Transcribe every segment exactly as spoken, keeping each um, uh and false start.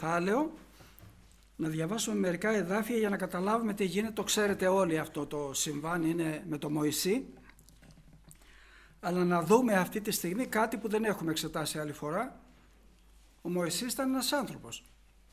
κεφάλαιο, να διαβάσουμε μερικά εδάφια για να καταλάβουμε τι γίνεται. Το ξέρετε όλοι αυτό το συμβάν, είναι με το Μωυσή. Αλλά να δούμε αυτή τη στιγμή κάτι που δεν έχουμε εξετάσει άλλη φορά. Ο Μωυσής ήταν ένας άνθρωπος.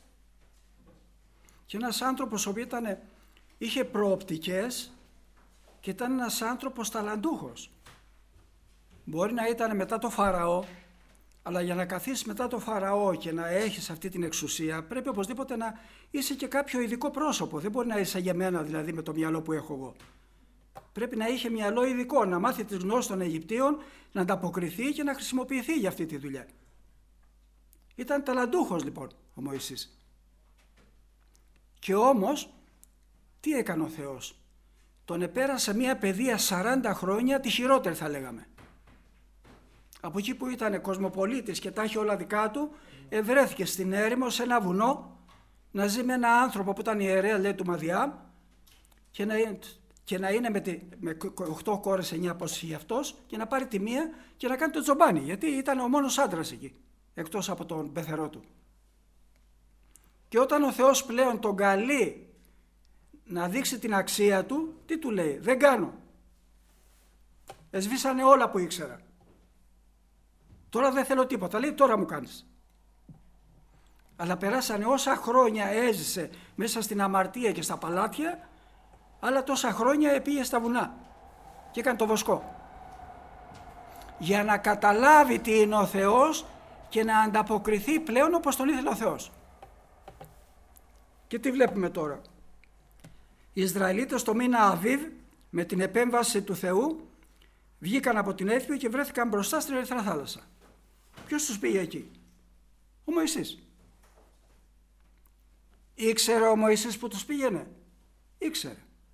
Και ένας άνθρωπος ο οποίος ήταν, είχε προοπτικές και ήταν ένας άνθρωπος ταλαντούχος. Μπορεί να ήταν μετά το Φαραώ, αλλά για να καθίσεις μετά το Φαραώ και να έχεις αυτή την εξουσία, πρέπει οπωσδήποτε να είσαι και κάποιο ειδικό πρόσωπο. Δεν μπορεί να είσαι για μένα δηλαδή με το μυαλό που έχω εγώ. Πρέπει να είχε μυαλό ειδικό, να μάθει τις γνώσεις των Αιγυπτίων, να ανταποκριθεί και να χρησιμοποιηθεί για αυτή τη δουλειά. Ήταν ταλαντούχος λοιπόν ο Μωυσής. Και όμως, τι έκανε ο Θεός? Τον επέρασε μια παιδεία σαράντα χρόνια, τη χειρότερη θα λέγαμε. Από εκεί που ήταν κοσμοπολίτης και τα είχε όλα δικά του, ευρέθηκε στην έρημο σε ένα βουνό να ζει με ένα άνθρωπο που ήταν ιερέα, λέει, του Μαδιάμ, και να, και να είναι με, τη, με οκτώ κόρες, εννιά πόσες είχε αυτός, και να πάρει τη μία και να κάνει το τζομπάνι, γιατί ήταν ο μόνος άντρας εκεί, εκτός από τον πεθερό του. Και όταν ο Θεός πλέον τον καλεί να δείξει την αξία του, τι του λέει? Δεν κάνω. Εσβήσανε όλα που ήξερα. Τώρα δεν θέλω τίποτα. Λέει, τώρα μου κάνεις. Αλλά περάσανε όσα χρόνια έζησε μέσα στην αμαρτία και στα παλάτια, άλλα τόσα χρόνια πήγε στα βουνά και έκανε το βοσκό. Για να καταλάβει τι είναι ο Θεός και να ανταποκριθεί πλέον όπως τον ήθελε ο Θεός. Και τι βλέπουμε τώρα? Οι Ισραηλίτες το μήνα Αβίβ, με την επέμβαση του Θεού, βγήκαν από την Αίγυπτο και βρέθηκαν μπροστά στην Ερυθρά θάλασσα. Ποιος τους πήγε εκεί? Ο Μωυσής. Ήξερε ο Μωυσής που τους πήγαινε? Ήξερε.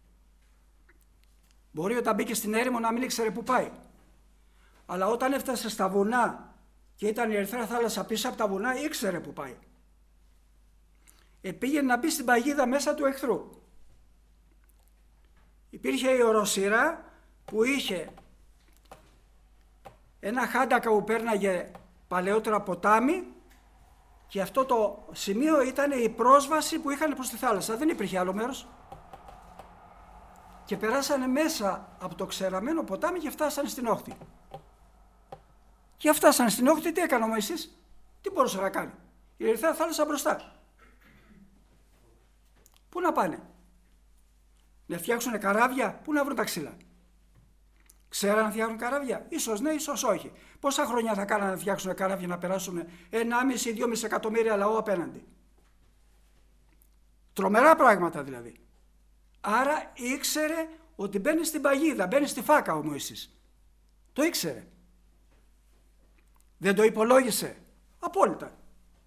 Μπορεί όταν μπήκε στην έρημο να μην ήξερε που πάει. Αλλά όταν έφτασε στα βουνά και ήταν η Ερυθρά θάλασσα πίσω από τα βουνά, ήξερε που πάει. Επήγαινε να μπει στην παγίδα μέσα του εχθρού. Υπήρχε η οροσειρά που είχε ένα χάντακα που πέρναγε παλαιότερα ποτάμι, και αυτό το σημείο ήταν η πρόσβαση που είχαν προς τη θάλασσα. Δεν υπήρχε άλλο μέρος. Και περάσανε μέσα από το ξεραμένο ποτάμι και φτάσανε στην όχθη. Και φτάσανε στην όχθη, τι έκανε ο Μωυσής? Τι μπορούσε να κάνει? Η Ερυθρά θάλασσα μπροστά. Πού να πάνε? Να φτιάξουν καράβια? Πού να βρουν τα ξύλα? Ξέραν να φτιάχνουν καράβια? Ίσως ναι, ίσως όχι. Πόσα χρόνια θα κάνανε να φτιάξουν καράβια να περάσουν ενάμιση με δυόμισι εκατομμύρια λαό απέναντι? Τρομερά πράγματα δηλαδή. Άρα ήξερε ότι μπαίνει στην παγίδα, μπαίνει στη φάκα ο Μωυσής. Το ήξερε. Δεν το υπολόγισε? Απόλυτα.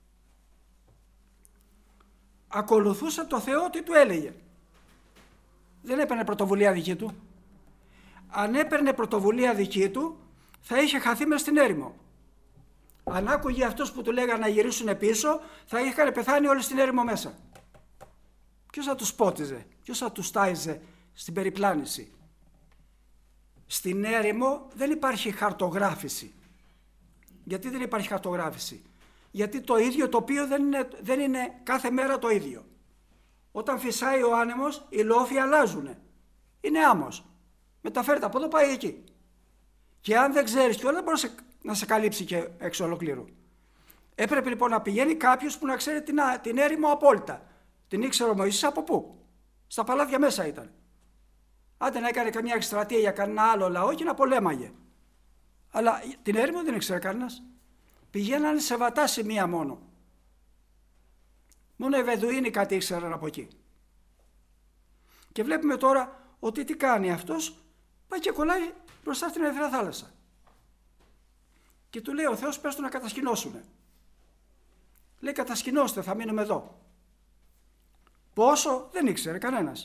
Ακολουθούσε το Θεό, τι του έλεγε. Δεν έπαιρνε πρωτοβουλία δική του. Αν έπαιρνε πρωτοβουλία δική του, θα είχε χαθεί μες στην έρημο. Αν άκουγε αυτός που του λέγανε να γυρίσουν πίσω, θα είχαν πεθάνει όλοι στην έρημο μέσα. Ποιος θα τους πότιζε? Ποιος θα τους τάιζε στην περιπλάνηση? Στην έρημο δεν υπάρχει χαρτογράφηση. Γιατί δεν υπάρχει χαρτογράφηση? Γιατί το ίδιο τοπίο δεν είναι, δεν είναι κάθε μέρα το ίδιο. Όταν φυσάει ο άνεμος, οι λόφοι αλλάζουν. Είναι άμμος. Μεταφέρεται από εδώ, πάει εκεί. Και αν δεν ξέρεις κιόλας, δεν μπορεί να σε καλύψει και εξ ολοκλήρου. Έπρεπε λοιπόν να πηγαίνει κάποιος που να ξέρει την, την έρημο απόλυτα. Την ήξερε ο Μωυσής από πού? Στα παλάτια μέσα ήταν. Άντε να έκανε καμιά εκστρατεία για κανένα άλλο λαό και να πολέμαγε. Αλλά την έρημο δεν ήξερε κανένας. Πηγαίνανε σε βατά σημεία μόνο. Μόνο οι Βεδουίνοι κάτι ήξεραν από εκεί. Και βλέπουμε τώρα ότι τι κάνει αυτός? Πάει και κολλάει μπροστά στην Ερυθρά θάλασσα. Και του λέει ο Θεός, πες του να κατασκηνώσουνε. Λέει, κατασκηνώστε, θα μείνουμε εδώ. Πόσο? Δεν ήξερε κανένας.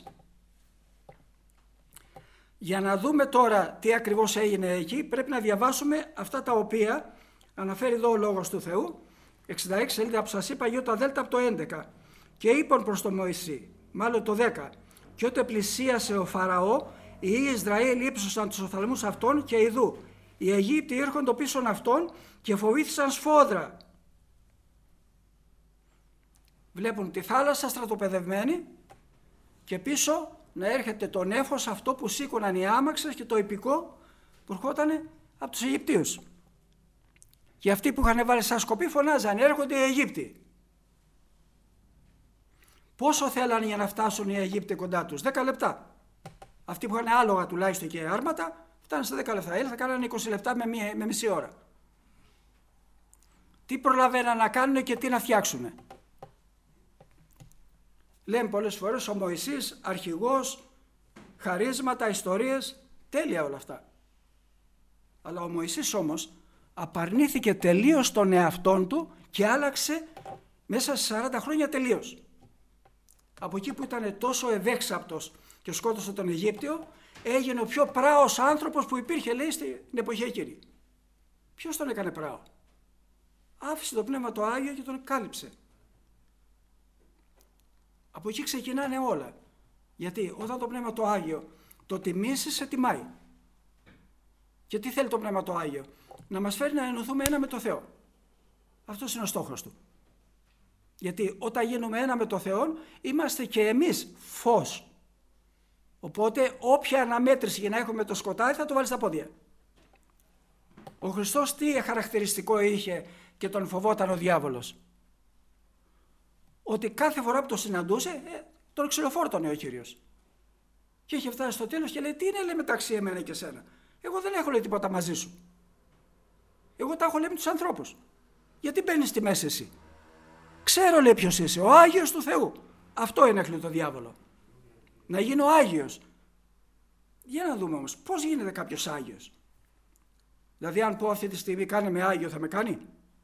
Για να δούμε τώρα τι ακριβώς έγινε εκεί, πρέπει να διαβάσουμε αυτά τα οποία αναφέρει εδώ ο Λόγος του Θεού, εξήντα έξι σελίδα που σας είπα, Ιώτα Δέλτα από το έντεκα. Και είπαν προς τον Μωυσή, μάλλον το δέκα, και όταν πλησίασε ο Φαραώ, οι Ισραήλ ύψωσαν τους οφθαλμούς αυτών και ειδού. Οι Αιγύπτιοι ήρχονται πίσω αυτών και φοβήθησαν σφόδρα. βλέπουν τη θάλασσα στρατοπεδευμένη και πίσω να έρχεται το νέφος αυτό που σήκωναν οι άμαξες και το ιππικό που ερχόταν από τους Αιγυπτίους. Και αυτοί που είχαν βάλει σαν σκοπή φωνάζαν, έρχονται οι Αιγύπτιοι. Πόσο θέλανε για να φτάσουν οι Αιγύπτιοι κοντά τους? δέκα λεπτά. Αυτοί που είχαν άλογα τουλάχιστον και άρματα, φτάνουν σε δέκα λεπτά. Έλα, θα κάνανε είκοσι λεπτά με, μία, με μισή ώρα. Τι προλαβαίναν να κάνουν και τι να φτιάξουν? Λέμε πολλές φορές ο Μωυσής, αρχηγός, χαρίσματα, ιστορίες, τέλεια όλα αυτά. Αλλά ο Μωυσής όμως απαρνήθηκε τελείως τον εαυτόν του και άλλαξε μέσα σε σαράντα χρόνια τελείως. Από εκεί που ήταν τόσο ευέξαπτος και σκότωσε τον Αιγύπτιο, έγινε ο πιο πράος άνθρωπος που υπήρχε, λέει, στην εποχή εκείνη. Ποιος τον έκανε πράο? Άφησε το Πνεύμα το Άγιο και τον κάλυψε. Από εκεί ξεκινάνε όλα. Γιατί όταν το Πνεύμα το Άγιο το τιμήσει, σε τιμάει. Και τι θέλει το Πνεύμα το Άγιο? Να μας φέρει να ενωθούμε ένα με το Θεό. Αυτός είναι ο στόχος του. Γιατί όταν γίνουμε ένα με το Θεό, είμαστε και εμείς φως. Οπότε όποια αναμέτρηση για να έχουμε το σκοτάδι θα το βάλει στα πόδια. Ο Χριστός τι χαρακτηριστικό είχε και τον φοβόταν ο διάβολος? Ότι κάθε φορά που το συναντούσε, ε, τον ξυλοφόρτωνε ο Κύριος. Και είχε φτάσει στο τέλος και λέει, τι είναι, λέει, μεταξύ εμένα και σένα? Εγώ δεν έχω, λέει, τίποτα μαζί σου. Εγώ τα έχω, λέει, με τους ανθρώπους. Γιατί μπαίνεις στη μέση εσύ? Ξέρω, λέει, ποιος είσαι, ο Άγιος του Θεού. Αυτό ενέχλει το διάβολο. Να γίνω Άγιος. Για να δούμε όμως, πώς γίνεται κάποιος Άγιος? Δηλαδή αν πω αυτή τη στιγμή κάνε με Άγιο, θα με κάνει?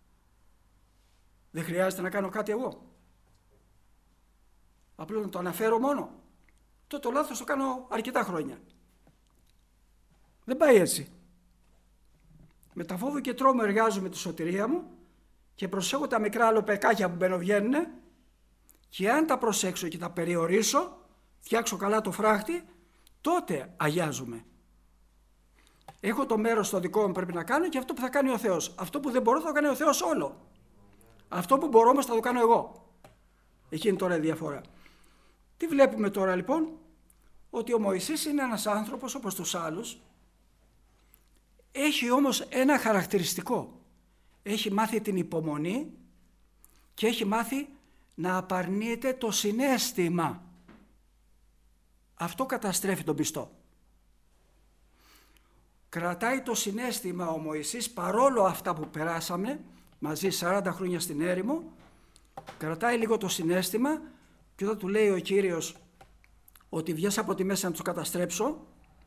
Δεν χρειάζεται να κάνω κάτι εγώ. Απλώς να το αναφέρω μόνο. Το το λάθος το κάνω αρκετά χρόνια. Δεν πάει έτσι. Με τα φόβο και τρόμο εργάζομαι τη σωτηρία μου και προσέχω τα μικρά αλλοπεκάκια που μπαινοβγαίνουν, και αν τα προσέξω και τα περιορίσω, φτιάξω καλά το φράχτη, τότε αγιάζομαι. Έχω το μέρος στο δικό μου πρέπει να κάνω και αυτό που θα κάνει ο Θεός. Αυτό που δεν μπορώ θα το κάνει ο Θεός όλο. Αυτό που μπορώ όμως θα το κάνω εγώ. Εκεί είναι τώρα η διαφορά. Τι βλέπουμε τώρα λοιπόν? Ότι ο Μωυσής είναι ένας άνθρωπος όπως τους άλλους. Έχει όμως ένα χαρακτηριστικό. Έχει μάθει την υπομονή και έχει μάθει να απαρνείται το συναίσθημα. Αυτό καταστρέφει τον πιστό. Κρατάει το συναίσθημα ο Μωυσής, παρόλο αυτά που περάσαμε μαζί σαράντα χρόνια στην έρημο, κρατάει λίγο το συναίσθημα, και όταν του λέει ο Κύριος ότι βγες από τη μέση να τους καταστρέψω,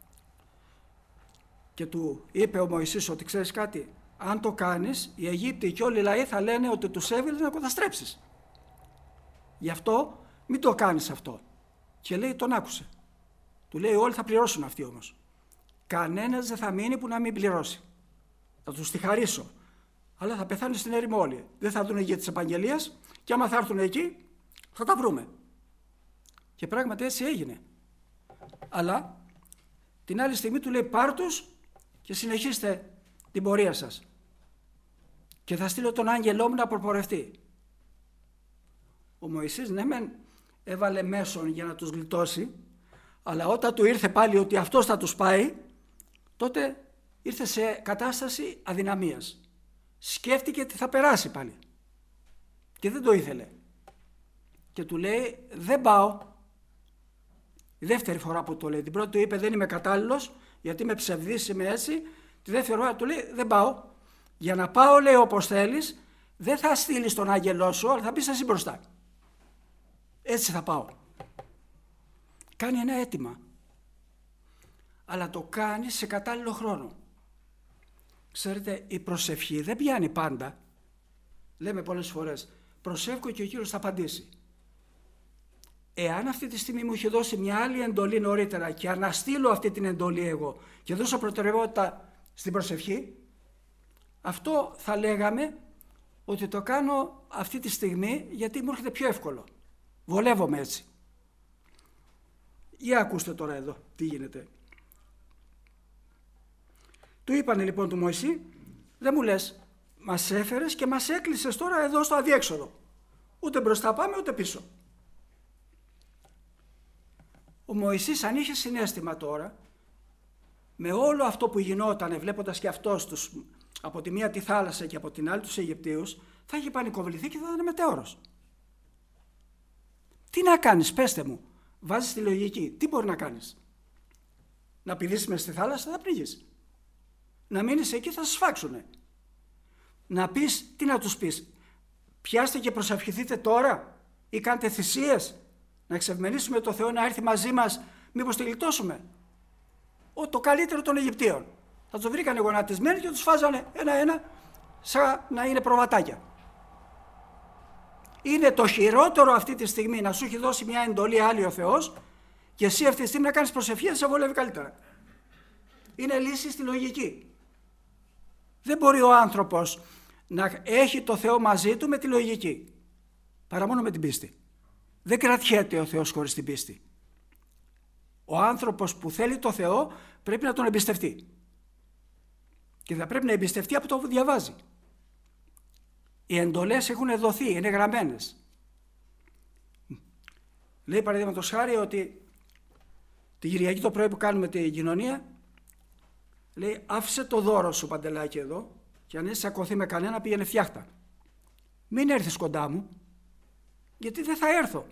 και του είπε ο Μωυσής ότι ξέρεις κάτι, αν το κάνεις, οι Αιγύπτιοι και όλοι οι λαοί θα λένε ότι τους έβγαλες να καταστρέψεις. Γι' αυτό μην το κάνεις αυτό. Και λέει, τον άκουσε. Του λέει, όλοι θα πληρώσουν αυτοί όμως. Κανένας δεν θα μείνει που να μην πληρώσει. Θα τους τη χαρίσω. Αλλά θα πεθάνουν στην έρημο όλοι. Δεν θα δουν για της επαγγελίας και άμα θα έρθουν εκεί θα τα βρούμε. Και πράγματι έτσι έγινε. Αλλά την άλλη στιγμή του λέει, πάρ' τους και συνεχίστε την πορεία σας. Και θα στείλω τον άγγελό μου να προπορευτεί. Ο Μωυσής ναι μεν έβαλε μέσον για να τους γλιτώσει, αλλά όταν του ήρθε πάλι ότι αυτός θα τους πάει, τότε ήρθε σε κατάσταση αδυναμίας. Σκέφτηκε τι θα περάσει πάλι και δεν το ήθελε. Και του λέει, δεν πάω. Η δεύτερη φορά που το λέει, την πρώτη του είπε δεν είμαι κατάλληλος γιατί με ψευδείς, είμαι έτσι. Τη δεύτερη φορά του λέει, δεν πάω. Για να πάω, λέει, όπως θέλεις, δεν θα στείλεις τον άγγελό σου, αλλά θα πεις εσύ μπροστά. Έτσι θα πάω. Κάνει ένα αίτημα. Αλλά το κάνει σε κατάλληλο χρόνο. Ξέρετε, η προσευχή δεν πιάνει πάντα. Λέμε πολλές φορές, προσεύχω και ο Κύριος θα απαντήσει. Εάν αυτή τη στιγμή μου είχε δώσει μια άλλη εντολή νωρίτερα και αναστείλω αυτή την εντολή εγώ και δώσω προτεραιότητα στην προσευχή, αυτό θα λέγαμε ότι το κάνω αυτή τη στιγμή γιατί μου έρχεται πιο εύκολο. Βολεύομαι έτσι. Για ακούστε τώρα εδώ τι γίνεται. Του είπανε λοιπόν του Μωυσή, δεν μου λες, μας έφερες και μας έκλεισες τώρα εδώ στο αδιέξοδο. Ούτε μπροστά πάμε, ούτε πίσω. Ο Μωυσής, αν είχε συναίσθημα τώρα, με όλο αυτό που γινόταν, βλέποντας και αυτός τους από τη μία τη θάλασσα και από την άλλη τους Αιγυπτίους, θα είχε πανικοβληθεί και θα ήταν μετέωρος. Τι να κάνεις, πέστε μου, βάζεις τη λογική, τι μπορεί να κάνεις? Να πηδήσεις μες στη θάλασσα, θα πνίγεις. Να μείνεις εκεί, θα σας φάξουνε. Να πεις, τι να τους πεις? Πιάστε και προσευχηθείτε τώρα ή κάντε θυσίες να εξευμενήσουμε το Θεό να έρθει μαζί μας, μήπως τη γλιτώσουμε? Ο, το καλύτερο των Αιγυπτίων. Θα τους βρήκανε γονατισμένοι και τους φάζανε ένα-ένα σαν να είναι προβατάκια. Είναι το χειρότερο αυτή τη στιγμή να σου έχει δώσει μια εντολή άλλη ο Θεός και εσύ αυτή τη στιγμή να κάνεις προσευχή, θα σε βολεύει καλύτερα. Είναι λύση στη λογική. Δεν μπορεί ο άνθρωπος να έχει το Θεό μαζί του με τη λογική, παρά μόνο με την πίστη. Δεν κρατιέται ο Θεός χωρίς την πίστη. Ο άνθρωπος που θέλει το Θεό πρέπει να τον εμπιστευτεί. Και θα πρέπει να εμπιστευτεί από το που διαβάζει. Οι εντολές έχουν δοθεί, είναι γραμμένες. Λέει παραδείγματος χάρη ότι την Κυριακή το πρωί που κάνουμε την κοινωνία, λέει άφησε το δώρο σου, Παντελάκη, εδώ, και αν είσαι σακωθεί με κανένα πήγαινε φτιάχτα. Μην έρθεις κοντά μου, γιατί δεν θα έρθω.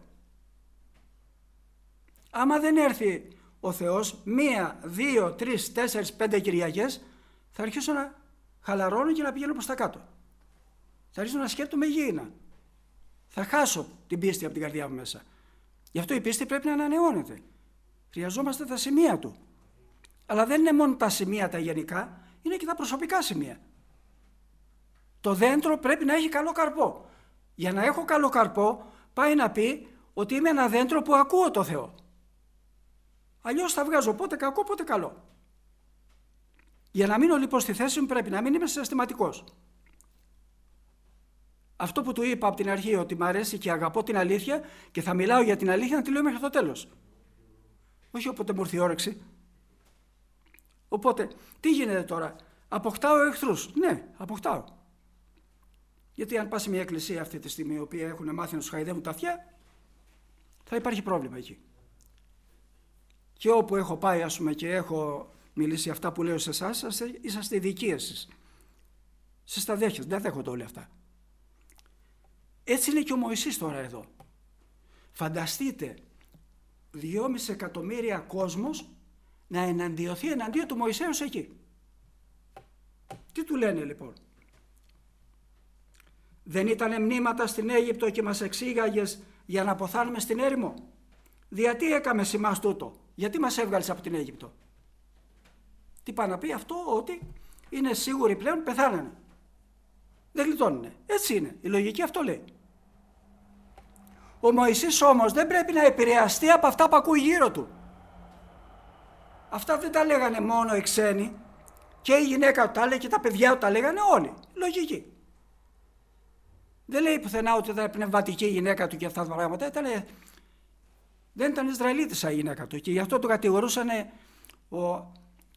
Άμα δεν έρθει ο Θεός μία, δύο, τρεις, τέσσερις, πέντε Κυριακές, θα αρχίσω να χαλαρώνω και να πηγαίνω προς τα κάτω. Θα αρχίσω να σκέπτομαι γήινα. Θα χάσω την πίστη από την καρδιά μου μέσα. Γι' αυτό η πίστη πρέπει να ανανεώνεται. Χρειαζόμαστε τα σημεία του. Αλλά δεν είναι μόνο τα σημεία τα γενικά, είναι και τα προσωπικά σημεία. Το δέντρο πρέπει να έχει καλό καρπό. Για να έχω καλό καρπό, πάει να πει ότι είμαι ένα δέντρο που ακούω το Θεό. Αλλιώς θα βγάζω πότε κακό, πότε καλό. Για να μείνω λοιπόν στη θέση μου πρέπει να μην είμαι συναισθηματικός. Αυτό που του είπα από την αρχή, ότι μ' αρέσει και αγαπώ την αλήθεια και θα μιλάω για την αλήθεια, να τη λέω μέχρι το τέλος. Όχι όποτε μου έρθει η όρεξη. Οπότε, τι γίνεται τώρα? Αποκτάω εχθρούς. Ναι, αποκτάω. Γιατί αν πας σε μια εκκλησία αυτή τη στιγμή, η οποία έχουν μάθει να σου χαϊδεύουν τα αυτιά, θα υπάρχει πρόβλημα εκεί. Και όπου έχω πάει, ας πούμε, και έχω μιλήσει αυτά που λέω σε εσάς, είσαστε ειδικοί εσείς. Σας τα δέχεστε, δεν δέχονται όλα αυτά. Έτσι είναι και ο Μωυσής τώρα εδώ. Φανταστείτε, δυόμιση εκατομμύρια κόσμος να εναντιωθεί εναντίον του Μωυσέως εκεί. Τι του λένε λοιπόν? Δεν ήτανε μνήματα στην Αίγυπτο και μας εξήγαγες για να αποθάνουμε στην έρημο? Γιατί έκαμε σημάς τούτο? Γιατί μας έβγαλες από την Αίγυπτο? Τι πάει να πει αυτό? Ότι είναι σίγουροι πλέον πεθάνανε. Δεν γλιτώνουνε. Έτσι είναι. Η λογική αυτό λέει. Ο Μωυσής όμως δεν πρέπει να επηρεαστεί από αυτά που ακούει γύρω του. Αυτά δεν τα λέγανε μόνο οι ξένοι, και η γυναίκα του τα έλεγε και τα παιδιά του τα λέγανε όλοι. Λογική. Δεν λέει πουθενά ότι ήταν πνευματική η γυναίκα του και αυτά τα πράγματα. Ήταν, δεν ήταν Ισραηλίτισσα η γυναίκα του και γι' αυτό το κατηγορούσαν ο,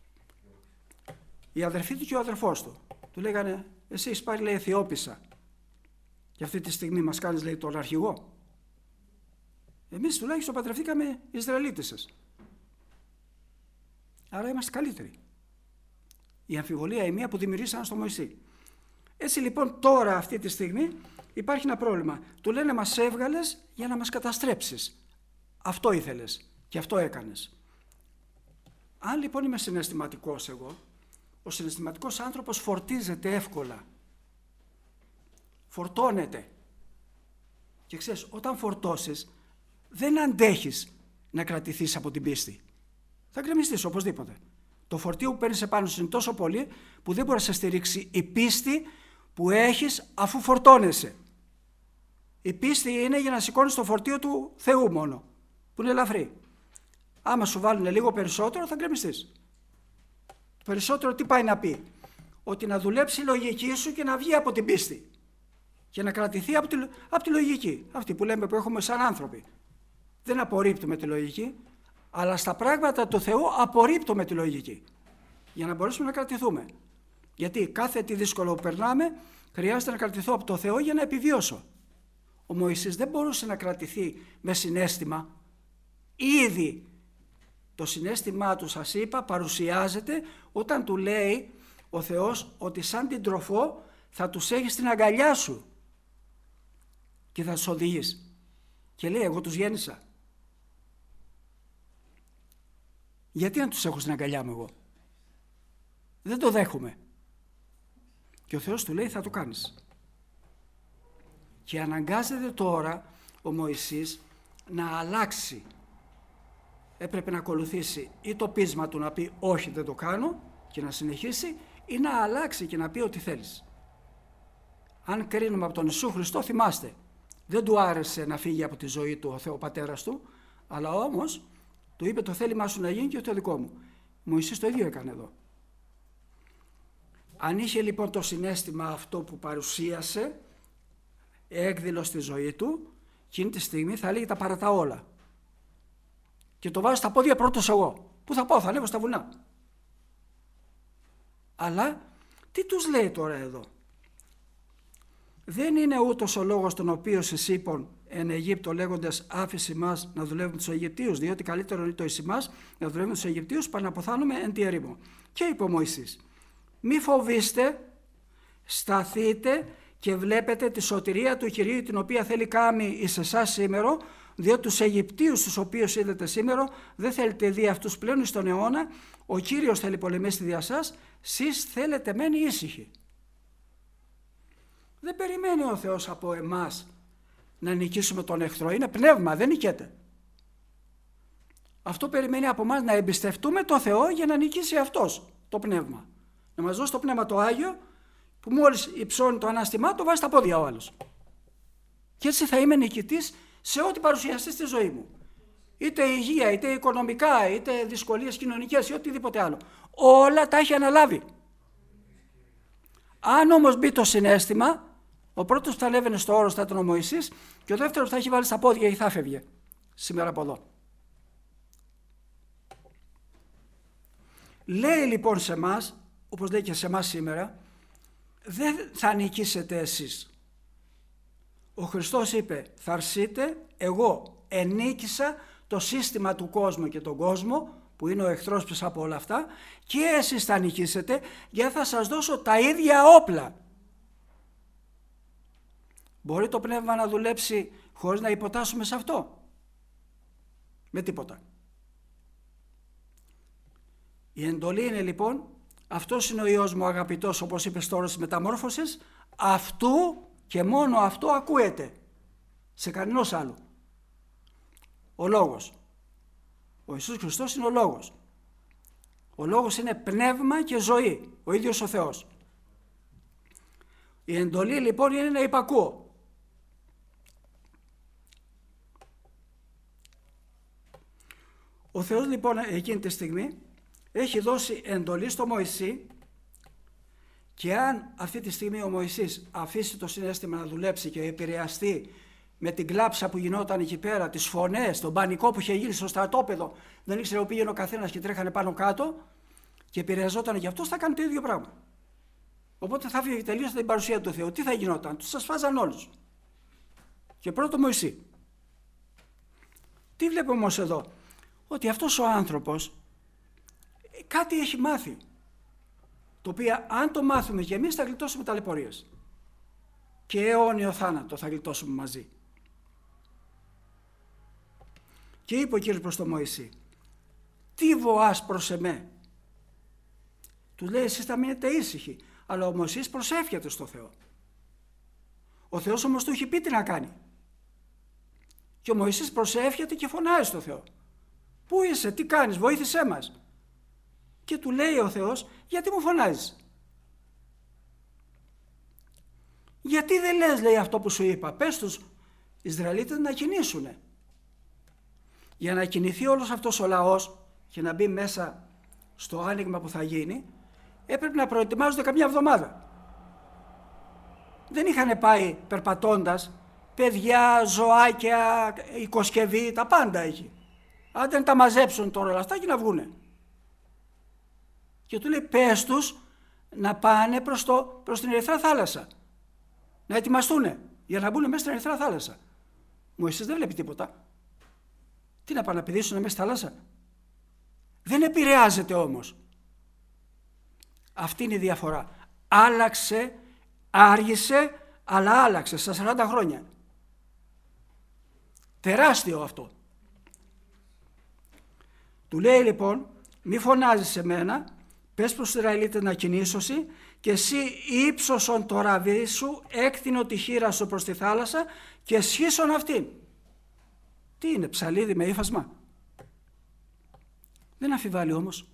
η αδερφή του και ο αδερφός του. Του λέγανε, εσύ έχεις πάρει, λέει, Αιθιόπισσα και αυτή τη στιγμή μας κάνεις, λέει, τον αρχηγό. Εμείς τουλάχιστον παντρευτήκαμε Ισραηλίτισσες. Άρα είμαστε καλύτεροι. Η αμφιβολία η μία που δημιουργήσαν στο Μωυσή. Έτσι λοιπόν τώρα αυτή τη στιγμή υπάρχει ένα πρόβλημα. Του λένε μας έβγαλες για να μας καταστρέψεις. Αυτό ήθελες και αυτό έκανες. Αν λοιπόν είμαι συναισθηματικός εγώ, ο συναισθηματικός άνθρωπος φορτίζεται εύκολα. Φορτώνεται. Και ξέρεις, όταν φορτώσεις δεν αντέχεις να κρατηθείς από την πίστη. Θα γκρεμιστείς οπωσδήποτε. Το φορτίο που παίρνεις επάνω σου είναι τόσο πολύ που δεν μπορεί να σε στηρίξει η πίστη που έχεις αφού φορτώνεσαι. Η πίστη είναι για να σηκώνεις το φορτίο του Θεού μόνο, που είναι ελαφρύ. Άμα σου βάλουν λίγο περισσότερο θα γκρεμιστείς. Το περισσότερο τι πάει να πει? Ότι να δουλέψει η λογική σου και να βγει από την πίστη. Και να κρατηθεί από τη, από τη λογική. Αυτή που λέμε που έχουμε σαν άνθρωποι. Δεν απορρίπτουμε τη λογική, αλλά στα πράγματα του Θεού απορρίπτουμε τη λογική. Για να μπορέσουμε να κρατηθούμε. Γιατί κάθε τι δύσκολο που περνάμε χρειάζεται να κρατηθώ από το Θεό για να επιβιώσω. Ο Μωυσής δεν μπορούσε να κρατηθεί με συναίσθημα. Ήδη το συναίσθημά του, σας είπα, παρουσιάζεται όταν του λέει ο Θεός ότι σαν την τροφό θα τους έχεις στην αγκαλιά σου και θα τους οδηγείς. Και λέει, εγώ τους γέννησα. Γιατί να τους έχω στην αγκαλιά μου εγώ? Δεν το δέχομαι. Και ο Θεός του λέει, θα το κάνεις. Και αναγκάζεται τώρα ο Μωυσής να αλλάξει. Έπρεπε να ακολουθήσει ή το πείσμα του να πει όχι, δεν το κάνω και να συνεχίσει, ή να αλλάξει και να πει ό,τι θέλεις. Αν κρίνουμε από τον Ιησού Χριστό, θυμάστε, δεν του άρεσε να φύγει από τη ζωή του ο Θεό Πατέρας του, αλλά όμως του είπε, το θέλημά σου να γίνει και το δικό μου. Μωυσής το ίδιο έκανε εδώ. Αν είχε λοιπόν το συναίσθημα αυτό που παρουσίασε, έκδηλο στη ζωή του, εκείνη τη στιγμή θα έλεγε τα παρατά όλα. Και το βάζω στα πόδια πρώτος εγώ. Πού θα πάω? Θα ανέβω στα βουνά. Αλλά τι τους λέει τώρα εδώ? Δεν είναι ούτως ο λόγος τον οποίο εις είπων εν Αιγύπτο λέγοντες άφηση μας να δουλεύουμε τους Αιγυπτίους, διότι καλύτερο είναι το εις ημάς να δουλεύουμε τους Αιγυπτίους παρά να αποθάνουμε εν τη ερήμο. Και είπε ο Μωυσής, μη φοβήστε, σταθείτε και βλέπετε τη σωτηρία του Κυρίου την οποία θέλει κάμει εις εσάς σήμερα, διότι τους Αιγυπτίους τους οποίους είδατε σήμερα δεν θέλετε δει αυτούς πλέον εις τον αιώνα, ο Κύριος θέλει πολεμήσει δια σας, σεις θέλετε μένει ήσυχοι. Δεν περιμένει ο Θεός από εμάς να νικήσουμε τον εχθρό, είναι πνεύμα, δεν νικέται. Αυτό περιμένει από εμάς να εμπιστευτούμε τον Θεό για να νικήσει αυτός το πνεύμα. Να μας δώσει το πνεύμα το Άγιο που μόλις υψώνει το ανάστημά το βάζει στα πόδια ο άλλος. Και έτσι θα είμαι νικητής σε ό,τι παρουσιαστεί στη ζωή μου. Είτε υγεία, είτε οικονομικά, είτε δυσκολίες κοινωνικές ή οτιδήποτε άλλο. Όλα τα έχει αναλάβει. Αν όμως μπει το συναίσθημα, ο πρώτος που θα ανέβαινε στο όρος θα ήταν ο Μωυσής και ο δεύτερος θα έχει βάλει στα πόδια ή θα φεύγε σήμερα από εδώ. Λέει λοιπόν σε εμάς, όπως λέει και σε εμάς σήμερα, δεν θα νικήσετε εσείς. Ο Χριστός είπε, θα αρσείτε, εγώ ενίκησα το σύστημα του κόσμου και τον κόσμο, που είναι ο εχθρός πίσω από όλα αυτά, και εσείς θα νικήσετε, γιατί θα σας δώσω τα ίδια όπλα. Μπορεί το πνεύμα να δουλέψει χωρίς να υποτάσσουμε σε αυτό? Με τίποτα. Η εντολή είναι λοιπόν, αυτός είναι ο Υιός μου αγαπητός, όπως είπε στο όρος της μεταμόρφωσης, αυτού και μόνο αυτό ακούεται, σε κανένας άλλο. Ο Λόγος. Ο Ιησούς Χριστός είναι ο Λόγος. Ο Λόγος είναι πνεύμα και ζωή, ο ίδιος ο Θεός. Η εντολή λοιπόν είναι να υπακούω. Ο Θεός λοιπόν εκείνη τη στιγμή έχει δώσει εντολή στο Μωυσή, και αν αυτή τη στιγμή ο Μωυσής αφήσει το συναίσθημα να δουλέψει και επηρεαστεί με την κλάψα που γινόταν εκεί πέρα, τις φωνές, τον πανικό που είχε γίνει στο στρατόπεδο, δεν ήξερε που πήγαινε ο καθένας και τρέχανε πάνω κάτω και επηρεαζόταν και αυτός, θα κάνει το ίδιο πράγμα. Οπότε θα φύγει τελείως την παρουσία του Θεού. Τι θα γινόταν? Τους ασφάζαν όλους. Και πρώτο Μωυσή. Τι βλέπουμε όμως εδώ? Ότι αυτός ο άνθρωπος κάτι έχει μάθει, το οποίο αν το μάθουμε και εμείς θα γλιτώσουμε ταλαιπωρίες. Και αιώνιο θάνατο θα γλιτώσουμε μαζί. Και είπε ο Κύριος προς τον Μωυσή, τι βοάς προς εμέ? Του λέει, εσείς θα μείνετε ήσυχοι. Αλλά ο Μωυσής προσεύχεται στο Θεό. Ο Θεός όμως του έχει πει τι να κάνει. Και ο Μωυσής προσεύχεται και φωνάζει στο Θεό. Πού είσαι, τι κάνεις, βοήθησέ μας. Και του λέει ο Θεός, γιατί μου φωνάζεις? Γιατί δεν λες, λέει, αυτό που σου είπα? Πες τους Ισραηλίτες να κινήσουνε. Για να κινηθεί όλος αυτός ο λαός και να μπει μέσα στο άνοιγμα που θα γίνει, έπρεπε να προετοιμάζονται καμιά εβδομάδα. Δεν είχαν πάει περπατώντας, παιδιά, ζωάκια, οικοσκευή, τα πάντα έχει. Αν δεν τα μαζέψουν τώρα όλα αυτά και να βγουνε. Και του λέει, πες τους να πάνε προς, το, προς την Ερυθρά θάλασσα, να ετοιμαστούνε. για να μπουν μέσα στην Ερυθρά θάλασσα. Μωυσής δεν βλέπει τίποτα. Τι να πάνε να πηδήσουν μέσα στη θάλασσα? Δεν επηρεάζεται όμως. Αυτή είναι η διαφορά. Άλλαξε, άργησε, αλλά άλλαξε στα σαράντα χρόνια. Τεράστιο αυτό. Του λέει λοιπόν, μη φωνάζεις σε μένα, πες προς τους Ισραηλίτες να κινήσωσι και εσύ ύψωσον το ραβί σου, έκτηνο τη χείρα σου προς τη θάλασσα και σχίσον αυτήν. Τι είναι, ψαλίδι με ύφασμα? Δεν αμφιβάλλει όμως.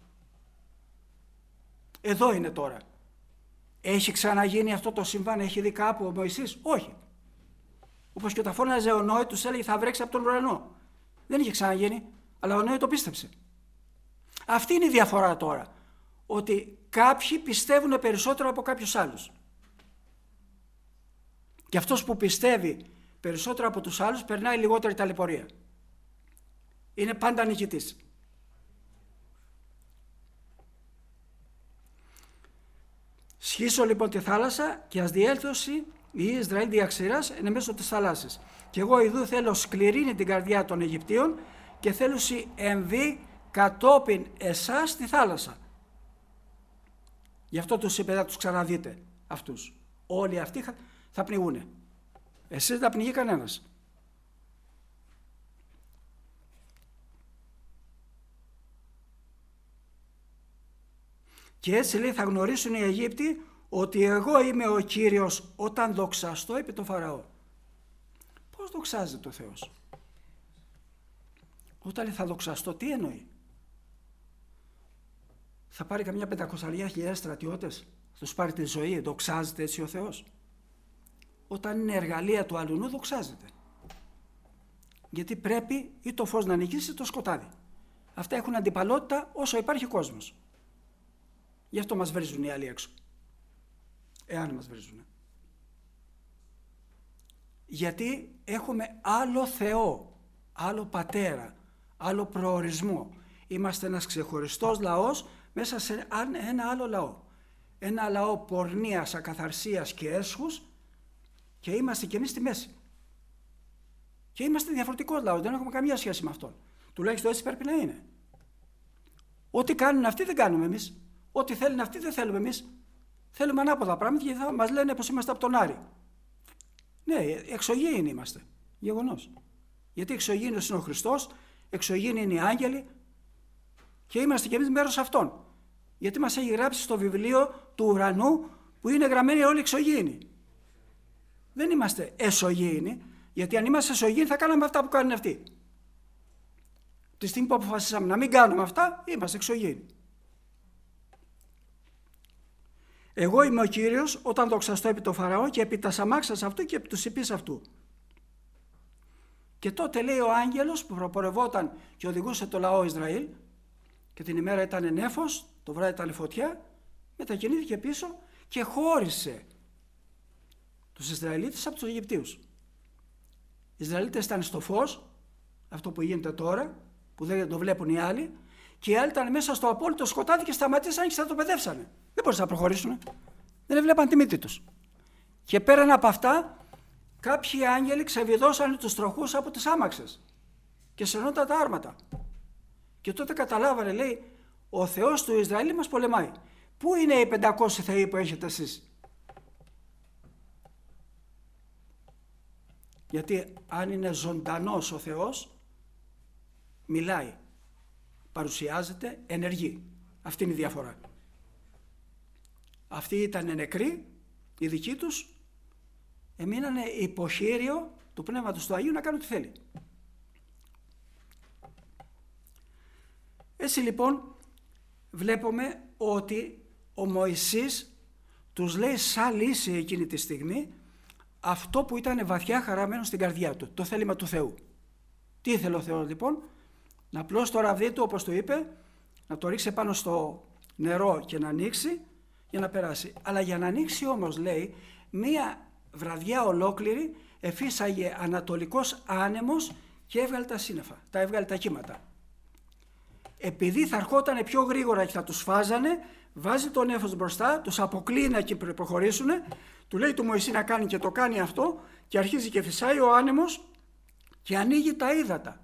Εδώ είναι τώρα. Έχει ξαναγίνει αυτό το συμβάν, έχει δει κάπου ο Μωυσής? Όχι. Όπως και όταν φώναζε ο Νόε, τους έλεγε θα βρέξει από τον ουρανό. Δεν είχε ξαναγίνει, αλλά ο Νόε το πίστεψε. Αυτή είναι η διαφορά τώρα. Ότι κάποιοι πιστεύουν περισσότερο από κάποιους άλλους. Και αυτός που πιστεύει περισσότερο από τους άλλους περνάει λιγότερη ταλαιπωρία. Είναι πάντα νικητής. Σχίσω λοιπόν τη θάλασσα και ας διέλθωση η Ισραήλ διαξηράς εν μέσω της θαλάσσης. Και εγώ ειδού θέλω σκληρύνει την καρδιά των Αιγυπτίων και θέλουσι εμβεί κατόπιν εσάς στη θάλασσα. Γι' αυτό τους είπε να τους ξαναδείτε αυτούς. Όλοι αυτοί θα πνιγούνε. Εσείς δεν θα πνιγεί κανένας. Και έτσι λέει θα γνωρίσουν οι Αιγύπτιοι ότι εγώ είμαι ο Κύριος όταν δοξαστώ επί το Φαραώ. Πώς δοξάζεται ο Θεός? Όταν λέει θα δοξαστώ, τι εννοεί? Θα πάρει καμιά πεντακόσια χιλιάδες στρατιώτες, θα τους πάρει τη ζωή, δοξάζεται έτσι ο Θεός? Όταν είναι εργαλεία του αλουνού δοξάζεται. Γιατί πρέπει ή το φως να νικήσει το σκοτάδι. Αυτά έχουν αντιπαλότητα όσο υπάρχει κόσμος. Γι' αυτό μας βρίζουν οι άλλοι έξω. Εάν μας βρίζουν. Γιατί έχουμε άλλο Θεό, άλλο Πατέρα, άλλο προορισμό. Είμαστε ένας ξεχωριστός λαός μέσα σε ένα άλλο λαό. Ένα λαό πορνείας, ακαθαρσίας και έσχους και είμαστε κι εμείς στη μέση. Και είμαστε διαφορετικός λαός, δεν έχουμε καμία σχέση με αυτόν. Τουλάχιστον έτσι πρέπει να είναι. Ό,τι κάνουν αυτοί δεν κάνουμε εμείς. Ό,τι θέλουν αυτοί δεν θέλουμε εμείς. Θέλουμε ανάποδα πράγματα γιατί θα μας λένε πως είμαστε από τον Άρη. Ναι, εξωγήινοι είμαστε. Γεγονός. Γιατί εξωγήινος είναι ο Χριστός, εξωγήινοι είναι οι άγγελοι και είμαστε κι εμείς μέρος αυτών. Γιατί μας έχει γράψει στο βιβλίο του ουρανού που είναι γραμμένοι όλοι εξωγήινοι. Δεν είμαστε εσωγήινοι, γιατί αν είμαστε εσωγήινοι θα κάναμε αυτά που κάνουν αυτοί. Τη στιγμή που αποφασίσαμε να μην κάνουμε αυτά, είμαστε εξωγήινοι. Εγώ είμαι ο Κύριος όταν δοξαστώ επί το Φαραώ και επί τα αμάξας αυτού και επί τους υπείς αυτού. Και τότε λέει ο άγγελος που προπορευόταν και οδηγούσε το λαό Ισραήλ και την ημέρα ήταν νέφος, το βράδυ ήταν φωτιά, μετακινήθηκε πίσω και χώρισε τους Ισραηλίτες από τους Αιγυπτίους. Οι Ισραηλίτες ήταν στο φως, αυτό που γίνεται τώρα, που δεν το βλέπουν οι άλλοι, και οι άλλοι ήταν μέσα στο απόλυτο σκοτάδι και σταματήσαν και στρατοπεδεύσανε. Δεν μπορούσαν να προχωρήσουν. Δεν έβλεπαν τη μύτη τους. Και πέραν από αυτά, κάποιοι άγγελοι ξεβιδώσαν τους τροχούς από τις άμαξες και σερνόταν τα άρματα. Και τότε καταλάβανε, λέει, ο Θεός του Ισραήλ μας πολεμάει. Πού είναι οι πεντακόσιοι θεοί που έχετε εσείς? Γιατί αν είναι ζωντανός ο Θεός, μιλάει, παρουσιάζεται, ενεργεί. Αυτή είναι η διαφορά. Αυτοί ήταν νεκροί, οι δικοί τους, εμείνανε υποχείριο του Πνεύματος του Αγίου να κάνουν τι θέλει. Έτσι λοιπόν βλέπουμε ότι ο Μωυσής τους λέει σαν λύση εκείνη τη στιγμή αυτό που ήταν βαθιά χαραμένο στην καρδιά του, το θέλημα του Θεού. Τι ήθελε ο Θεός λοιπόν? Να πλώσει το ραβδί του όπως του είπε, να το ρίξει πάνω στο νερό και να ανοίξει για να περάσει. Αλλά για να ανοίξει όμως, λέει, μία βραδιά ολόκληρη εφίσαγε ανατολικός άνεμος και έβγαλε τα σύννεφα, τα έβγαλε τα κύματα. Επειδή θα ερχόταν πιο γρήγορα και θα τους φάζανε, βάζει τον νέφος μπροστά, τους αποκλείει να προχωρήσουν, Του λέει του Μωυσή να κάνει και το κάνει αυτό και αρχίζει και φυσάει ο άνεμος και ανοίγει τα ύδατα.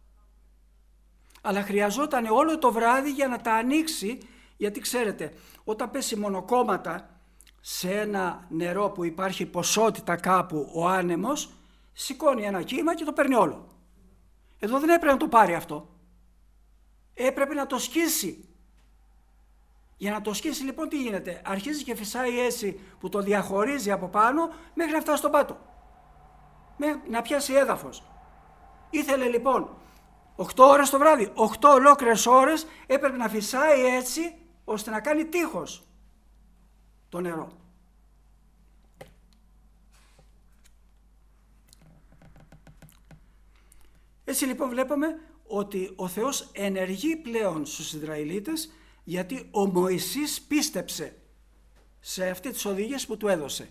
Αλλά χρειαζόταν όλο το βράδυ για να τα ανοίξει, γιατί ξέρετε, όταν πέσει μονοκόμματα σε ένα νερό που υπάρχει ποσότητα κάπου ο άνεμος, σηκώνει ένα κύμα και το παίρνει όλο. Εδώ δεν έπρεπε να το πάρει αυτό. Έπρεπε να το σκίσει. Για να το σκίσει λοιπόν τι γίνεται? Αρχίζει και φυσάει έτσι που το διαχωρίζει από πάνω μέχρι να φτάσει στον πάτο. Μέχρι να πιάσει έδαφος. Ήθελε λοιπόν οκτώ ώρες το βράδυ, οκτώ ολόκληρες ώρες έπρεπε να φυσάει έτσι ώστε να κάνει τείχος το νερό. Έτσι λοιπόν βλέπουμε ότι ο Θεός ενεργεί πλέον στους Ισραηλίτες, γιατί ο Μωυσής πίστεψε σε αυτές τις οδηγίες που του έδωσε.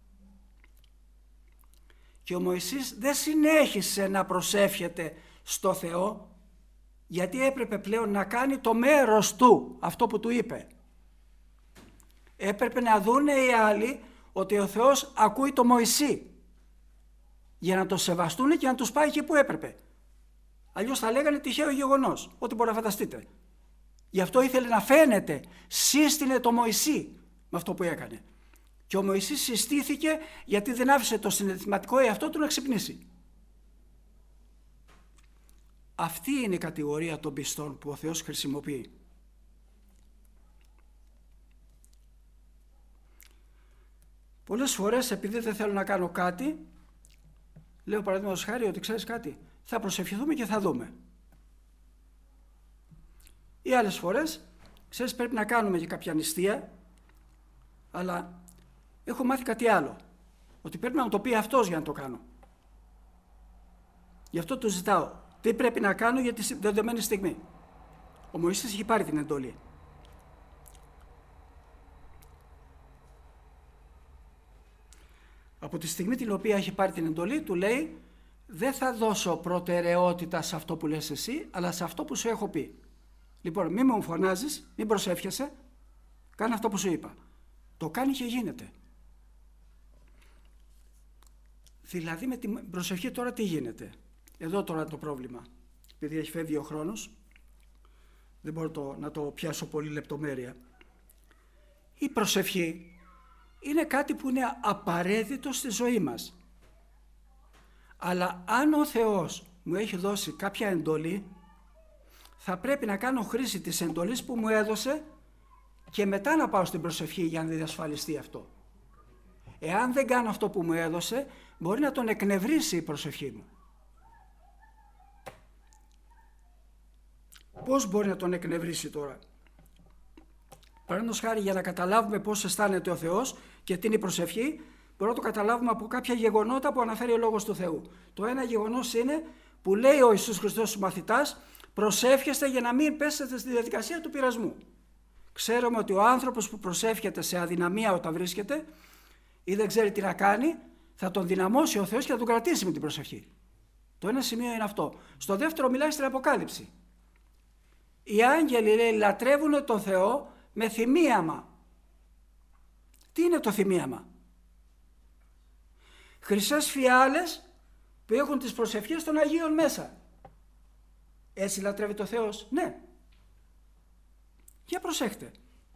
Και ο Μωυσής δεν συνέχισε να προσεύχεται στο Θεό, γιατί έπρεπε πλέον να κάνει το μέρος του, αυτό που του είπε. Έπρεπε να δούνε οι άλλοι ότι ο Θεός ακούει το Μωυσή, για να το σεβαστούν και να τους πάει εκεί που έπρεπε. Αλλιώς θα λέγανε τυχαίο γεγονός, ό,τι μπορεί να φανταστείτε. Γι' αυτό ήθελε να φαίνεται, σύστηνε το Μωυσή με αυτό που έκανε. Και ο Μωυσής συστήθηκε γιατί δεν άφησε το συναισθηματικό εαυτό του να ξυπνήσει. Αυτή είναι η κατηγορία των πιστών που ο Θεός χρησιμοποιεί. Πολλές φορές επειδή δεν θέλω να κάνω κάτι, λέω παραδείγματος χάρη ότι ξέρεις κάτι, θα προσευχηθούμε και θα δούμε. Ή άλλες φορές, ξέρεις, πρέπει να κάνουμε και κάποια νηστεία, αλλά έχω μάθει κάτι άλλο, ότι πρέπει να μου το πει αυτός για να το κάνω. Γι' αυτό του ζητάω, τι πρέπει να κάνω για τη δεδομένη στιγμή. Ο Μωυσής έχει πάρει την εντολή. Από τη στιγμή την οποία έχει πάρει την εντολή, του λέει, δεν θα δώσω προτεραιότητα σε αυτό που λες εσύ, αλλά σε αυτό που σου έχω πει. Λοιπόν, μην μου φωνάζεις, μην προσεύχεσαι, κάνε αυτό που σου είπα. Το κάνει και γίνεται. Δηλαδή με την προσευχή τώρα τι γίνεται? Εδώ τώρα το πρόβλημα. Επειδή έχει φεύγει ο χρόνος, δεν μπορώ το, να το πιάσω πολύ λεπτομέρεια. Η προσευχή είναι κάτι που είναι απαραίτητο στη ζωή μας. Αλλά αν ο Θεός μου έχει δώσει κάποια εντολή, θα πρέπει να κάνω χρήση της εντολής που μου έδωσε και μετά να πάω στην προσευχή για να διασφαλιστεί αυτό. Εάν δεν κάνω αυτό που μου έδωσε, μπορεί να τον εκνευρίσει η προσευχή μου. Πώς μπορεί να τον εκνευρίσει τώρα? Παραδείγματος χάρη, για να καταλάβουμε πώς αισθάνεται ο Θεός και τι είναι η προσευχή, μπορούμε να το καταλάβουμε από κάποια γεγονότα που αναφέρει ο Λόγος του Θεού. Το ένα γεγονός είναι που λέει ο Ιησούς Χριστός στους μαθητάς, προσεύχεστε για να μην πέσετε στη διαδικασία του πειρασμού. Ξέρουμε ότι ο άνθρωπος που προσεύχεται σε αδυναμία όταν βρίσκεται ή δεν ξέρει τι να κάνει, θα τον δυναμώσει ο Θεός και θα τον κρατήσει με την προσευχή. Το ένα σημείο είναι αυτό. Στο δεύτερο μιλάει στην Αποκάλυψη. Οι άγγελοι, λέει, λατρεύουν τον Θεό με θυμίαμα. Τι είναι το θυμίαμα? Χρυσές φιάλες που έχουν τις προσευχές των Αγίων μέσα. Έτσι λατρεύει το Θεός? Ναι. Για προσέχτε.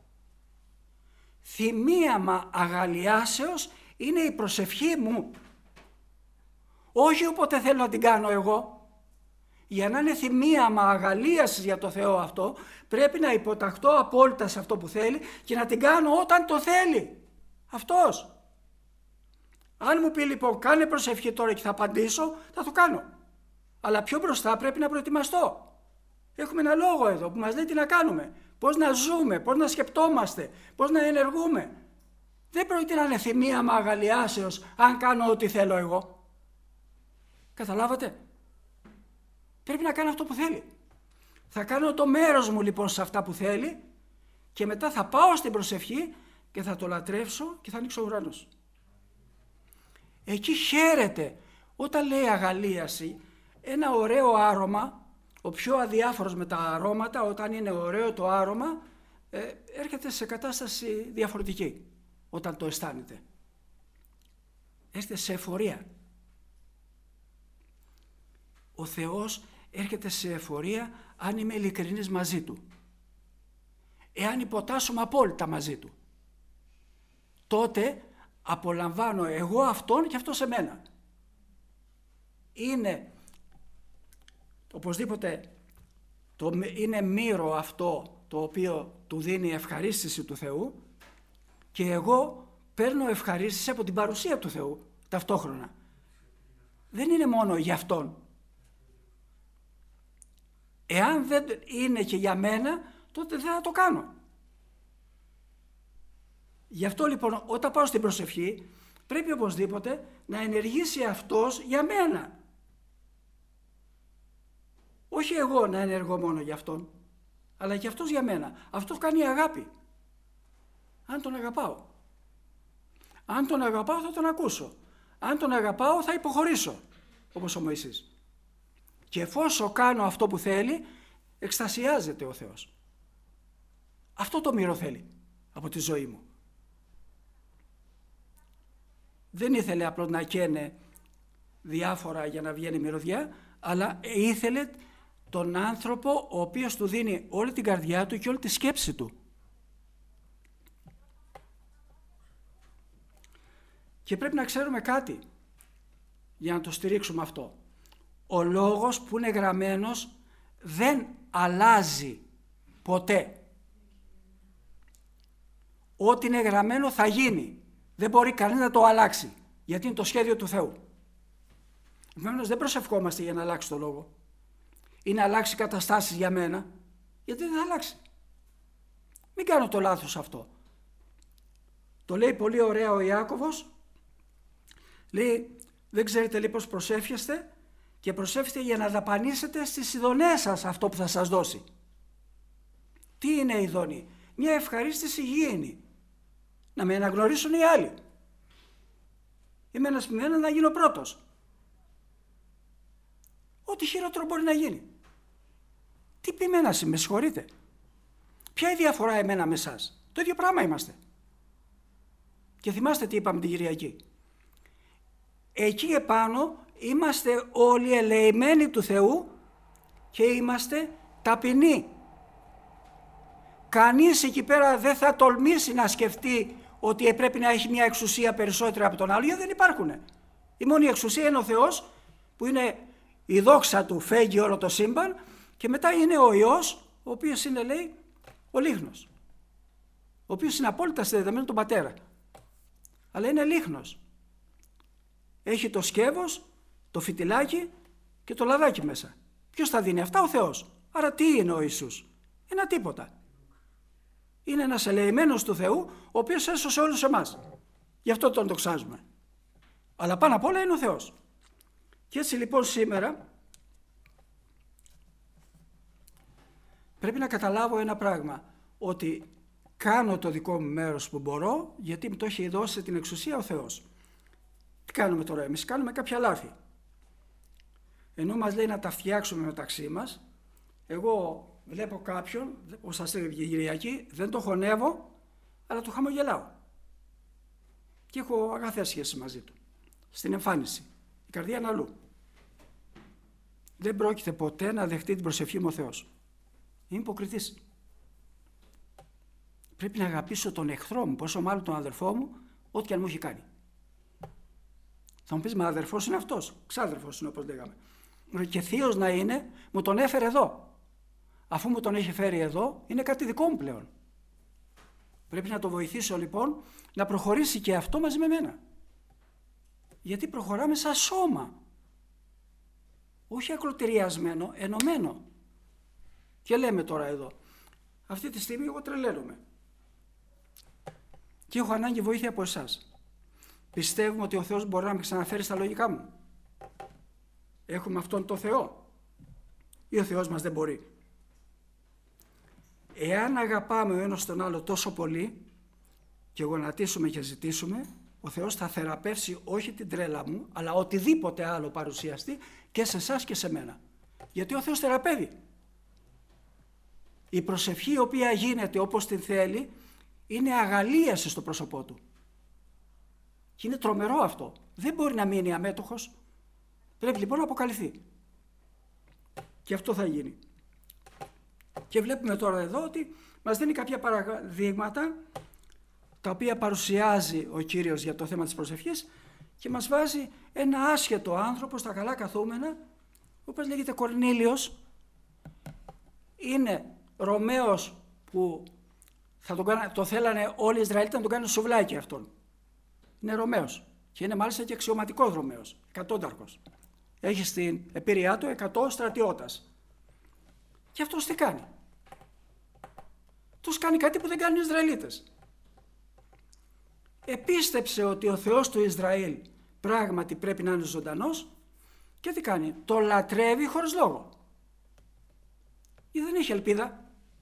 Θυμίαμα αγαλιάσεως είναι η προσευχή μου. Όχι όποτε θέλω να την κάνω εγώ. Για να είναι θυμίαμα αγαλίασης για το Θεό αυτό, πρέπει να υποταχτώ απόλυτα σε αυτό που θέλει και να την κάνω όταν το θέλει. Αυτός. Αν μου πει λοιπόν κάνε προσευχή τώρα και θα απαντήσω, θα το κάνω. Αλλά πιο μπροστά πρέπει να προετοιμαστώ. Έχουμε ένα λόγο εδώ που μας λέει τι να κάνουμε. Πώς να ζούμε, πώς να σκεπτόμαστε, πώς να ενεργούμε. Δεν πρόκειται να είναι θυμίαμα αγαλιάσεως αν κάνω ό,τι θέλω εγώ. Καταλάβατε? Πρέπει να κάνω αυτό που θέλει. Θα κάνω το μέρος μου λοιπόν σε αυτά που θέλει και μετά θα πάω στην προσευχή και θα το λατρεύσω και θα ανοίξω ο ουρανός. Εκεί χαίρεται. Όταν λέει αγαλίαση, ένα ωραίο άρωμα, ο πιο αδιάφορος με τα αρώματα, όταν είναι ωραίο το άρωμα, ε, έρχεται σε κατάσταση διαφορετική όταν το αισθάνεται. Είστε σε εφορία. Ο Θεός έρχεται σε εφορία αν είμαι ειλικρινής μαζί Του. Εάν υποτάσσομαι απόλυτα μαζί Του, τότε απολαμβάνω εγώ Αυτόν και αυτός εμένα. Είναι οπωσδήποτε το, είναι μύρο αυτό το οποίο του δίνει ευχαρίστηση του Θεού και εγώ παίρνω ευχαρίστηση από την παρουσία του Θεού ταυτόχρονα. Δεν είναι μόνο για Αυτόν. Εάν δεν είναι και για μένα, τότε δεν θα το κάνω. Γι' αυτό λοιπόν όταν πάω στην προσευχή πρέπει οπωσδήποτε να ενεργήσει Αυτός για μένα. Όχι εγώ να ενεργώ μόνο για Αυτόν, αλλά και Αυτός για μένα. Αυτό κάνει αγάπη. Αν Τον αγαπάω. Αν Τον αγαπάω θα Τον ακούσω. Αν Τον αγαπάω θα υποχωρήσω, όπως ο Μωυσής. Και εφόσον κάνω αυτό που θέλει, εκστασιάζεται ο Θεός. Αυτό το μύρο θέλει από τη ζωή μου. Δεν ήθελε απλώς να καίνε διάφορα για να βγαίνει μυρωδιά, αλλά ήθελε τον άνθρωπο ο οποίος του δίνει όλη την καρδιά του και όλη τη σκέψη του. Και πρέπει να ξέρουμε κάτι για να το στηρίξουμε αυτό. Ο λόγος που είναι γραμμένος δεν αλλάζει ποτέ. Ό,τι είναι γραμμένο θα γίνει. Δεν μπορεί κανείς να το αλλάξει, γιατί είναι το σχέδιο του Θεού. Επομένως δεν προσευχόμαστε για να αλλάξει το λόγο ή να αλλάξει καταστάσεις για μένα, γιατί δεν θα αλλάξει. Μην κάνω το λάθος αυτό. Το λέει πολύ ωραία ο Ιάκωβος. Λέει, δεν ξέρετε λέει πώς προσεύχεστε και προσεύχεστε για να δαπανίσετε στις ειδονές σας αυτό που θα σας δώσει. Τι είναι ειδονή? Μια ευχαρίστηση υγιεινή. Να με αναγνωρίσουν οι άλλοι. Είμαι ένας ποιμένος να γίνω πρώτος. Ό,τι χειρότερο μπορεί να γίνει. Τι ποιμένας είμαι, με συγχωρείτε. Ποια η διαφορά εμένα με εσάς? Το ίδιο πράγμα είμαστε. Και θυμάστε τι είπαμε την Κυριακή. Εκεί επάνω είμαστε όλοι ελεημένοι του Θεού και είμαστε ταπεινοί. Κανείς εκεί πέρα δεν θα τολμήσει να σκεφτεί ότι πρέπει να έχει μια εξουσία περισσότερη από τον άλλο, γιατί δεν υπάρχουν. Η μόνη εξουσία είναι ο Θεός, που είναι η δόξα του, φέγγει όλο το σύμπαν, και μετά είναι ο Υιός, ο οποίος είναι, λέει, ο Λίγνος, ο οποίος είναι απόλυτα συνδεδεμένο τον Πατέρα, αλλά είναι Λίγνος. Έχει το σκεύος, το φυτιλάκι και το λαδάκι μέσα. Ποιος θα δίνει αυτά? Ο Θεός. Άρα τι είναι ο Ιησούς? Ένα τίποτα. Είναι ένας ελεημένος του Θεού, ο οποίος έσωσε όλους εμάς. Γι' αυτό τον δοξάζουμε. Αλλά πάνω απ' όλα είναι ο Θεός. Και έτσι λοιπόν σήμερα πρέπει να καταλάβω ένα πράγμα, ότι κάνω το δικό μου μέρος που μπορώ, γιατί μου το έχει δώσει την εξουσία ο Θεός. Τι κάνουμε τώρα εμείς? Κάνουμε κάποια λάθη. Ενώ μας λέει να τα φτιάξουμε μεταξύ μας, εγώ βλέπω κάποιον, όπως σας έλεγε η Κυριακή, δεν το χωνεύω, αλλά το χαμογελάω. Και έχω αγαθές σχέσεις μαζί του. Στην εμφάνιση. Η καρδία είναι αλλού. Δεν πρόκειται ποτέ να δεχτεί την προσευχή μου ο Θεός. Είμαι υποκριτής. Πρέπει να αγαπήσω τον εχθρό μου, πόσο μάλλον τον αδερφό μου, ό,τι και αν μου έχει κάνει. Θα μου πεις, μα αδερφός είναι αυτός. Ξάδερφος είναι, όπως λέγαμε. Και θείος να είναι, μου τον έφερε εδώ. Αφού μου τον έχει φέρει εδώ, είναι κάτι δικό μου πλέον. Πρέπει να το βοηθήσω λοιπόν να προχωρήσει και αυτό μαζί με μένα. Γιατί προχωράμε σαν σώμα. Όχι ακροτηριασμένο, ενωμένο. Και λέμε τώρα εδώ, αυτή τη στιγμή εγώ τρελαίνομαι. Και έχω ανάγκη βοήθεια από εσάς. Πιστεύουμε ότι ο Θεός μπορεί να με ξαναφέρει στα λογικά μου? Έχουμε αυτόν τον Θεό? Ή ο Θεός μας δεν μπορεί? Εάν αγαπάμε ο ένας τον άλλο τόσο πολύ και γονατίσουμε και ζητήσουμε, ο Θεός θα θεραπεύσει όχι την τρέλα μου, αλλά οτιδήποτε άλλο παρουσιαστεί και σε εσάς και σε μένα. Γιατί ο Θεός θεραπεύει. Η προσευχή η οποία γίνεται όπως την θέλει είναι αγαλίαση στο πρόσωπό του. Και είναι τρομερό αυτό. Δεν μπορεί να μείνει αμέτωχος. Πρέπει λοιπόν να αποκαλυφθεί. Και αυτό θα γίνει. Και βλέπουμε τώρα εδώ ότι μας δίνει κάποια παραδείγματα τα οποία παρουσιάζει ο Κύριος για το θέμα της προσευχής και μας βάζει ένα άσχετο άνθρωπο στα καλά καθούμενα, ο οποίος λέγεται Κορνήλιος, είναι Ρωμαίος που θα τον κάνα, το θέλανε όλοι οι Ισραηλίτες να τον κάνουν σουβλάκι αυτόν. Είναι Ρωμαίος και είναι μάλιστα και αξιωματικός Ρωμαίος, εκατόνταρχος. Έχει στην επίρρειά του εκατό στρατιώτας. Και αυτός τι κάνει? Τους κάνει κάτι που δεν κάνουν οι Ισραηλίτες. Επίστεψε ότι ο Θεός του Ισραήλ πράγματι πρέπει να είναι ζωντανός και τι κάνει? Το λατρεύει χωρίς λόγο. Ή δεν έχει ελπίδα.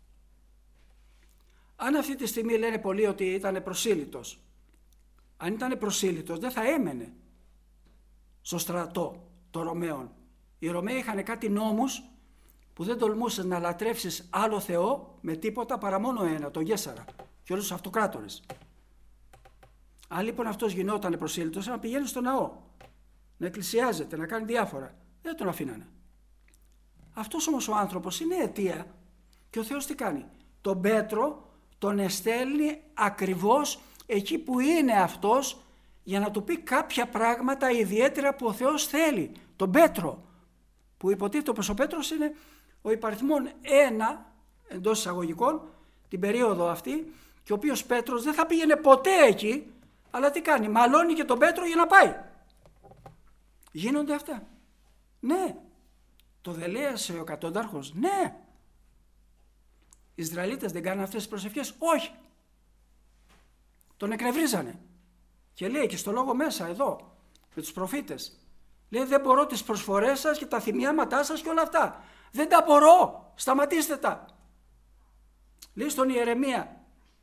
Αν αυτή τη στιγμή λένε πολλοί ότι ήταν προσήλυτος, αν ήταν προσήλυτος δεν θα έμενε στο στρατό των Ρωμαίων. Οι Ρωμαίοι είχαν κάτι νόμους που δεν τολμούσες να λατρεύσεις άλλο Θεό με τίποτα παρά μόνο ένα, τον Γέσαρα και όλους τους αυτοκράτορες. Αν λοιπόν αυτός γινόταν προσήλυτος, να πηγαίνει στο ναό, να εκκλησιάζεται, να κάνει διάφορα, δεν τον αφήνανε. Αυτός όμως ο άνθρωπος είναι αιτία και ο Θεός τι κάνει? Τον Πέτρο τον εστέλνει ακριβώς εκεί που είναι αυτός για να του πει κάποια πράγματα ιδιαίτερα που ο Θεός θέλει. Τον Πέτρο, που υποτίθεται πως ο Πέτρος είναι ο υπαριθμόν ένα εντός εισαγωγικών την περίοδο αυτή και ο οποίος Πέτρος δεν θα πήγαινε ποτέ εκεί, αλλά τι κάνει? Μαλώνει και τον Πέτρο για να πάει. Γίνονται αυτά? Ναι. Το δελέασε ο εκατόνταρχος? Ναι. Οι Ισραηλίτες δεν κάνουν αυτές τις προσευχές? Όχι. Τον εκνευρίζανε. Και λέει και στο λόγο μέσα εδώ με τους προφήτες, λέει δεν μπορώ τις προσφορές σας και τα θυμιάματά σας και όλα αυτά. Δεν τα μπορώ. Σταματήστε τα. Λέει στον Ιερεμία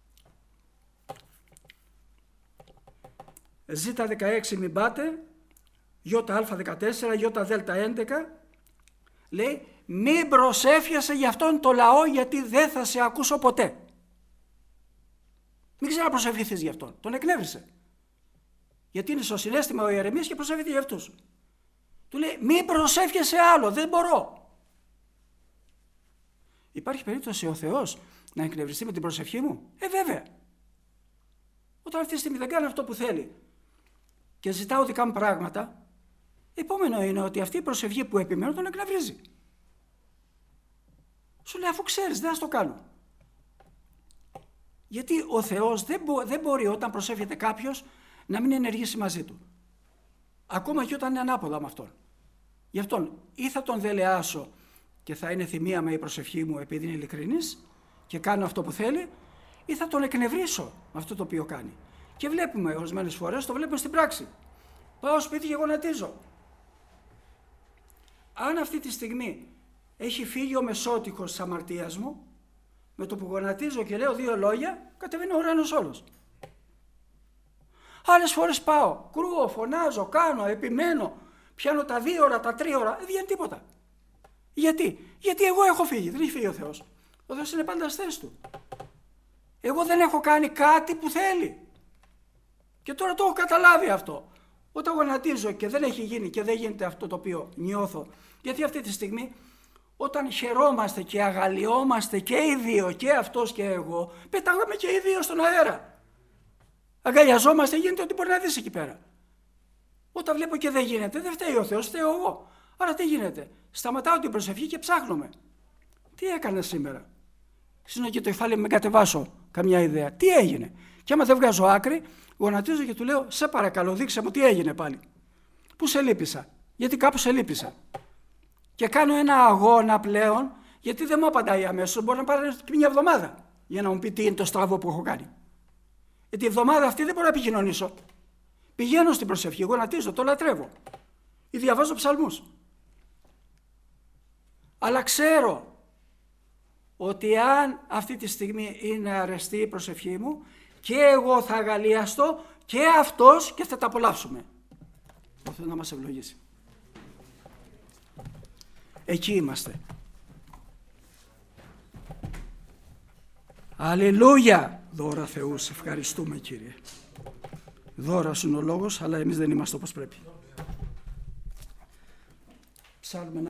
Ζ δεκαέξι μην πάτε, Ι Α δεκατέσσερα, Ι Δ έντεκα, λέει μην προσεύχεσαι για αυτόν το λαό γιατί δεν θα σε ακούσω ποτέ. Μην ξαναπροσευχηθείς για αυτόν. Τον εκνεύρισε. Γιατί είναι στο συναίσθημα ο Ιερεμίας και προσεύχεται για αυτούς. Του λέει μην προσεύχεσαι άλλο, δεν μπορώ. Υπάρχει περίπτωση ο Θεός να εκνευριστεί με την προσευχή μου? Ε βέβαια. Όταν αυτή τη στιγμή δεν κάνει αυτό που θέλει και ζητάω δικά μου πράγματα, επόμενο είναι ότι αυτή η προσευχή που επιμένω τον εκνευρίζει. Σου λέει αφού ξέρεις δεν θα το κάνω. Γιατί ο Θεός δεν, μπο, δεν μπορεί όταν προσεύχεται κάποιος να μην ενεργήσει μαζί του. Ακόμα και όταν είναι ανάποδα με αυτόν. Γι' αυτόν ή θα τον δελεάσω και θα είναι θυμία με η προσευχή μου επειδή είναι ειλικρινής και κάνω αυτό που θέλει, ή θα τον εκνευρίσω με αυτό το οποίο κάνει. Και βλέπουμε ορισμένες φορές, το βλέπουμε στην πράξη. Πάω σπίτι και γονατίζω. Αν αυτή τη στιγμή έχει φύγει ο μεσότυχος της αμαρτίας μου, με το που γονατίζω και λέω δύο λόγια, κατεβαίνει ο ουρανός όλος. Άλλες φορές πάω, κρούω, φωνάζω, κάνω, επιμένω, πιάνω τα δύο ώρα, τα τρία ώρα, δεν βγαίνει τίποτα. Γιατί? Γιατί εγώ έχω φύγει, δεν έχει φύγει ο Θεός. Ο Θεός είναι πάντα στη θέση του. Εγώ δεν έχω κάνει κάτι που θέλει. Και τώρα το έχω καταλάβει αυτό. Όταν γονατίζω και δεν έχει γίνει και δεν γίνεται αυτό το οποίο νιώθω, γιατί αυτή τη στιγμή όταν χαιρόμαστε και αγαλιόμαστε και οι δύο, και αυτός και εγώ, πετάγαμε και οι δύο στον αέρα. Αγκαλιαζόμαστε, γίνεται ό,τι μπορεί να δεις εκεί πέρα. Όταν βλέπω και δεν γίνεται, δεν φταίει ο Θεός, φταίω εγώ. Άρα τι γίνεται? Σταματάω την προσευχή και ψάχνομαι. Τι έκανα σήμερα? Σύνο και το κεφάλι με κατεβάσω καμιά ιδέα. Τι έγινε? Και άμα δεν βγάζω άκρη, γονατίζω και του λέω, σε παρακαλώ δείξε μου τι έγινε πάλι. Πού σε λύπησα? Γιατί κάπου σε λύπησα. Και κάνω ένα αγώνα πλέον, γιατί δεν μου απαντάει αμέσως. Μπορεί να πάρει και μια εβδομάδα για να μου πει τι είναι το στραβό που έχω κάνει. Γιατί η εβδομάδα αυτή δεν μπορώ να επικοινωνήσω. Πηγαίνω στην προσευχή, γονατίζω, το λατρεύω. Ή διαβάζω ψαλμούς. Αλλά ξέρω ότι αν αυτή τη στιγμή είναι αρεστή η προσευχή μου, και εγώ θα αγαλιαστώ και αυτός και θα τα απολαύσουμε. Ο Θεός να μας ευλογήσει. Εκεί είμαστε. Αλληλούια! Δώρα Θεού, σε ευχαριστούμε Κύριε. δώρα σου είναι ο λόγος, αλλά εμείς δεν είμαστε όπως πρέπει. Ψάλουμε